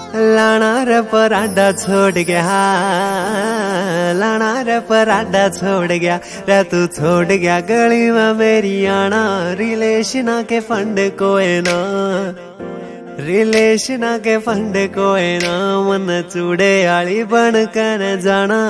लाना रे पराठा छोड़ गया, लाना रे पराठा छोड़ गया रे तू छोड़ गया गली में मेरी आना। रिलेशन के फंड कोई ना, रिलेशन के फंड कोई ना, मन चूड़े आली बन कर जाना।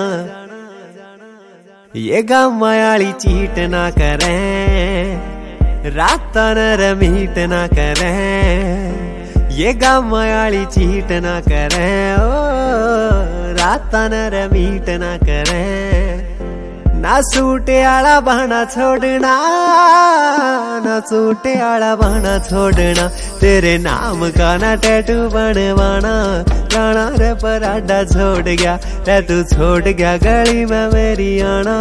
ये गाँव आली चीट ना करें, रात न मीट ना करें। ये गाँव आली चीट ना करें, ओ रात न मीट ना करें। ना सूटे आला बहाना छोड़ना, ना सूटे आला बहाना छोड़ना। तेरे नाम का ना टैटू बनवाना। लाना रे पराठा छोड़ गया रे तू छोड़ गया गली में मेरी आना।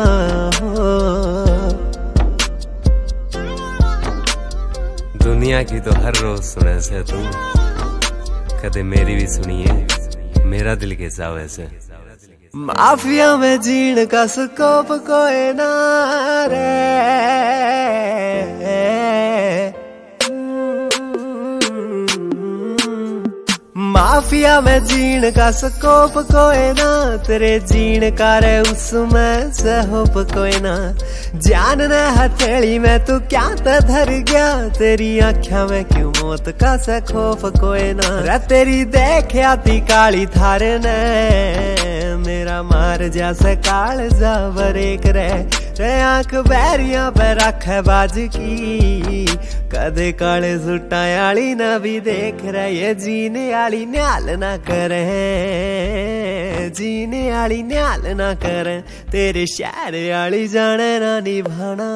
दुनिया की तो हर रोज सुने से तू, कदे मेरी भी सुनिए मेरा दिल कैसा वैसे। माफिया में जीण का स्कोप कोई ना रे, माफिया में जीण का स्कोप कोई ना। तेरे जीण का रे उसमें से होप कोई ना। जान ने हथेली में तू क्या तो धर गया, तेरी आँखों में क्यों मौत का से खौफ कोई ना। रे तेरी देख आती काली थार ने, मेरा मार जैसे काल जा बरेक रे आंख बैरिया पे रख बाज की। कदे काले सुटा आली ना भी देख रहे, ये जीने आली न्याल ना करे, जीने आली न्याल ना करे। तेरे शहर आली जाने ना निभाना।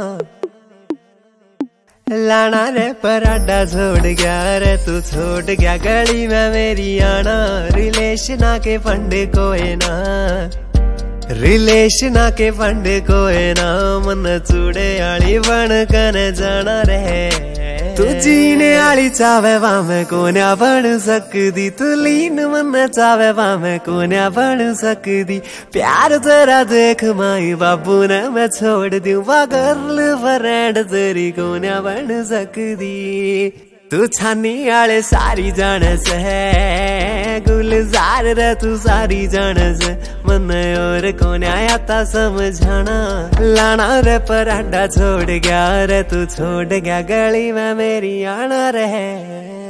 लाना रे पराठा छोड़ गया रे तू छोड़ गया गली में मेरी आना। रिलेशन के फंड कोई ना, रिलेशन के फंड कोई ना, मन चूड़े आली बन कर जाना रे। तू जीने आली चावे वामे कोन्या बन सकदी, तू लीन मन चावे वामे कोन्या बन सकदी। प्यार तेरा देख माई बाबू ने मैं छोड़ दूं, वा गर्ल फ्रेंड तेरी कोन्या बन सकदी। तू छानी आले सारी जान से है, गुलजार रे तू सारी जान से। मन और कोने आया था समझाना। लाना रे पराठा छोड़ गया रे तू छोड़ गया गली में मेरी आना रे।